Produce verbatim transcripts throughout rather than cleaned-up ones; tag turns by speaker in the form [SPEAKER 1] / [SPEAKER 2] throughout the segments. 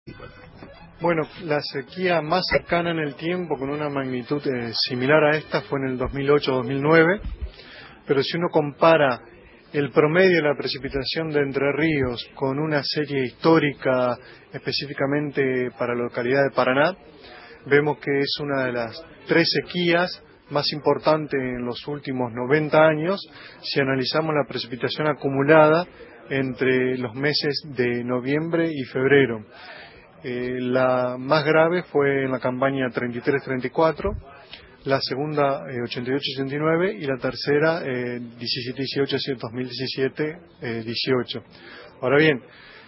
[SPEAKER 1] Bueno, la sequía más cercana en el tiempo, con una magnitud eh, similar a esta, fue en el dos mil ocho dos mil nueve, pero si uno compara el promedio de la precipitación de Entre Ríos con una serie histórica específicamente para la localidad de Paraná, vemos que es una de las tres sequías más importantes en los últimos noventa años si analizamos la precipitación acumulada entre los meses de noviembre y febrero. Eh, la más grave fue en la campaña treinta y tres treinta y cuatro, la segunda eh, ochenta y ocho ochenta y nueve y la tercera eh, diecisiete dieciocho dos mil diecisiete dieciocho. Ahora bien,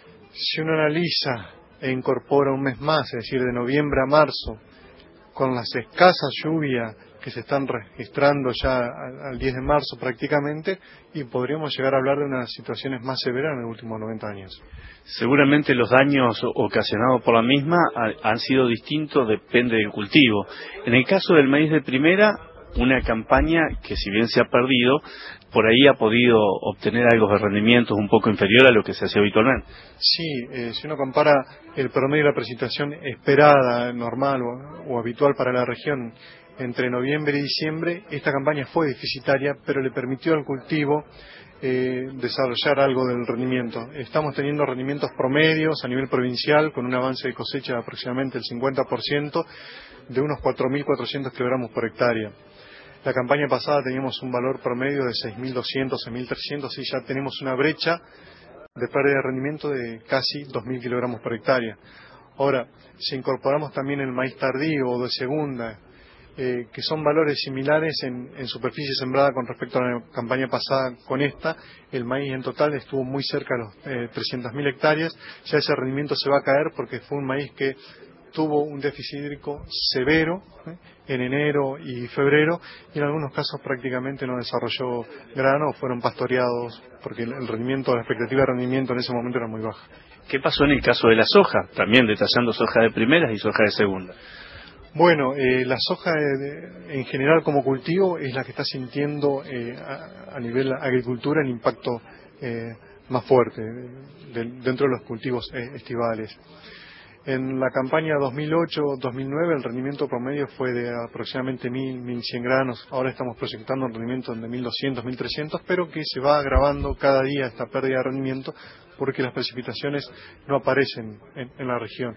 [SPEAKER 1] si uno analiza e incorpora un mes más, es decir, de noviembre a marzo, con las escasas lluvias que se están registrando ya al, al diez de marzo prácticamente, y podríamos llegar a hablar de unas situaciones más severas en los últimos noventa años.
[SPEAKER 2] Seguramente los daños ocasionados por la misma han sido distintos, depende del cultivo. En el caso del maíz de primera, una campaña que, si bien se ha perdido, por ahí ha podido obtener algo de rendimientos un poco inferior a lo que se hacía habitualmente.
[SPEAKER 1] Sí, eh, si uno compara el promedio de la precipitación esperada, normal o, o habitual para la región entre noviembre y diciembre, esta campaña fue deficitaria, pero le permitió al cultivo eh, desarrollar algo del rendimiento. Estamos teniendo rendimientos promedios a nivel provincial con un avance de cosecha de aproximadamente el cincuenta por ciento, de unos cuatro mil cuatrocientos kilogramos por hectárea. La campaña pasada teníamos un valor promedio de seis mil doscientos, seis mil trescientos, y ya tenemos una brecha de pérdida de rendimiento de casi dos mil kilogramos por hectárea. Ahora, si incorporamos también el maíz tardío o de segunda, eh, que son valores similares en, en superficie sembrada con respecto a la campaña pasada con esta, el maíz en total estuvo muy cerca de los eh, trescientas mil hectáreas, ya ese rendimiento se va a caer porque fue un maíz que tuvo un déficit hídrico severo ¿eh? en enero y febrero, y en algunos casos prácticamente no desarrolló grano o fueron pastoreados porque el rendimiento, la expectativa de rendimiento en ese momento era muy baja.
[SPEAKER 2] ¿Qué pasó en el caso de la soja? También detallando soja de primeras y soja de segunda.
[SPEAKER 1] Bueno, eh, la soja de, de, en general como cultivo es la que está sintiendo eh, a, a nivel agricultura el impacto eh, más fuerte de, de, dentro de los cultivos eh, estivales. En la campaña dos mil ocho dos mil nueve el rendimiento promedio fue de aproximadamente mil, mil cien granos. Ahora estamos proyectando un rendimiento de mil doscientos, mil trescientos, pero que se va agravando cada día esta pérdida de rendimiento porque las precipitaciones no aparecen en, en la región.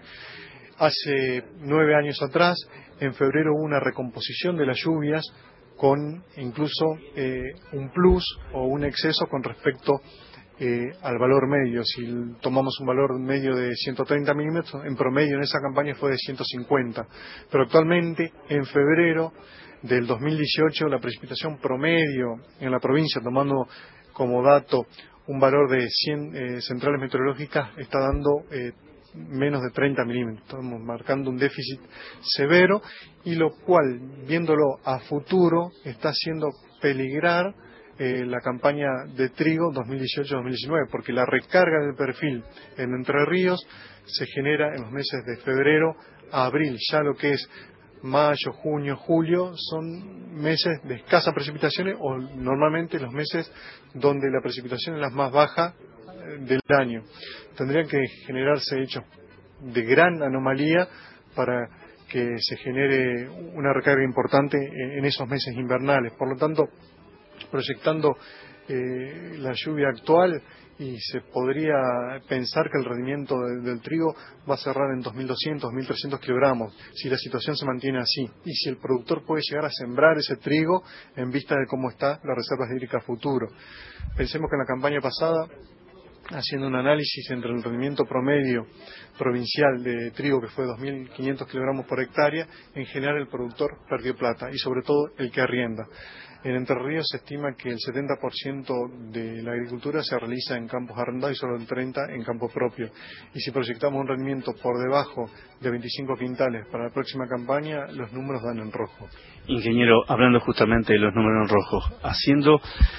[SPEAKER 1] Hace nueve años atrás, en febrero, hubo una recomposición de las lluvias con incluso eh, un plus o un exceso con respecto eh, al valor medio. Si tomamos un valor medio de ciento treinta milímetros, en promedio en esa campaña fue de ciento cincuenta. Pero actualmente, en febrero del dos mil dieciocho, la precipitación promedio en la provincia, tomando como dato un valor de cien eh, centrales meteorológicas, está dando eh, menos de treinta milímetros. Estamos marcando un déficit severo, y lo cual, viéndolo a futuro, está haciendo peligrar eh, la campaña de trigo dos mil dieciocho dos mil diecinueve, porque la recarga del perfil en Entre Ríos se genera en los meses de febrero a abril. Ya lo que es mayo, junio, julio son meses de escasas precipitaciones, o normalmente los meses donde la precipitación es la más baja del año. Tendrían que generarse hechos de gran anomalía para que se genere una recarga importante en esos meses invernales. Por lo tanto, proyectando eh, la lluvia actual, y se podría pensar que el rendimiento de, del trigo va a cerrar en dos mil doscientos, dos mil trescientos kilogramos, si la situación se mantiene así, y si el productor puede llegar a sembrar ese trigo en vista de cómo está las reservas hídricas futuro. Pensemos que en la campaña pasada, haciendo un análisis entre el rendimiento promedio provincial de trigo, que fue dos mil quinientos kilogramos por hectárea, en general el productor perdió plata, y sobre todo el que arrienda. En Entre Ríos se estima que el setenta por ciento de la agricultura se realiza en campos arrendados y solo el treinta por ciento en campo propio. Y si proyectamos un rendimiento por debajo de veinticinco quintales para la próxima campaña, los números dan en rojo.
[SPEAKER 2] Ingeniero, hablando justamente de los números en rojo, haciendo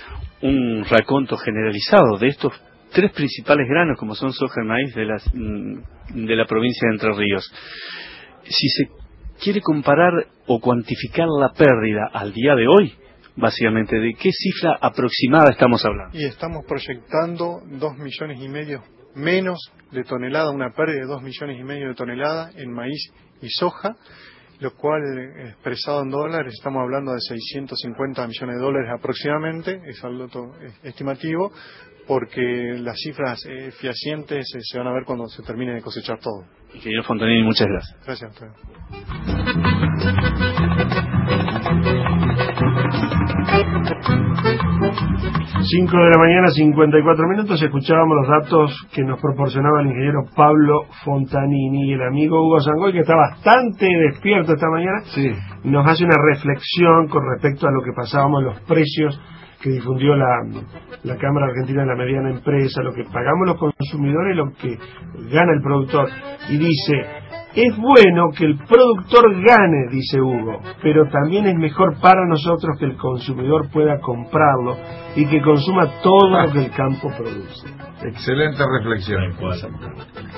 [SPEAKER 2] un raconto generalizado de estos tres principales granos, como son soja y maíz de, las, de la provincia de Entre Ríos, si se quiere comparar o cuantificar la pérdida al día de hoy, básicamente, ¿de qué cifra aproximada estamos hablando?
[SPEAKER 1] Y estamos proyectando dos millones y medio menos de tonelada, una pérdida de dos millones y medio de toneladas en maíz y soja, lo cual expresado en dólares estamos hablando de seiscientos cincuenta millones de dólares aproximadamente, es algo estimativo, porque las cifras eh, fehacientes eh, se van a ver cuando se termine de cosechar todo.
[SPEAKER 2] Ingeniero Fontanini, muchas gracias.
[SPEAKER 1] Gracias a ustedes.
[SPEAKER 3] cinco de la mañana, cincuenta y cuatro minutos, escuchábamos los datos que nos proporcionaba el ingeniero Pablo Fontanini, y el amigo Hugo Zangoy, que está bastante despierto esta mañana, sí, nos hace una reflexión con respecto a lo que pasábamos en los precios que difundió la, la Cámara Argentina de la Mediana Empresa, lo que pagamos los consumidores y lo que gana el productor. Y dice, es bueno que el productor gane, dice Hugo, pero también es mejor para nosotros que el consumidor pueda comprarlo y que consuma todo lo que el campo produce.
[SPEAKER 4] Excelente reflexión.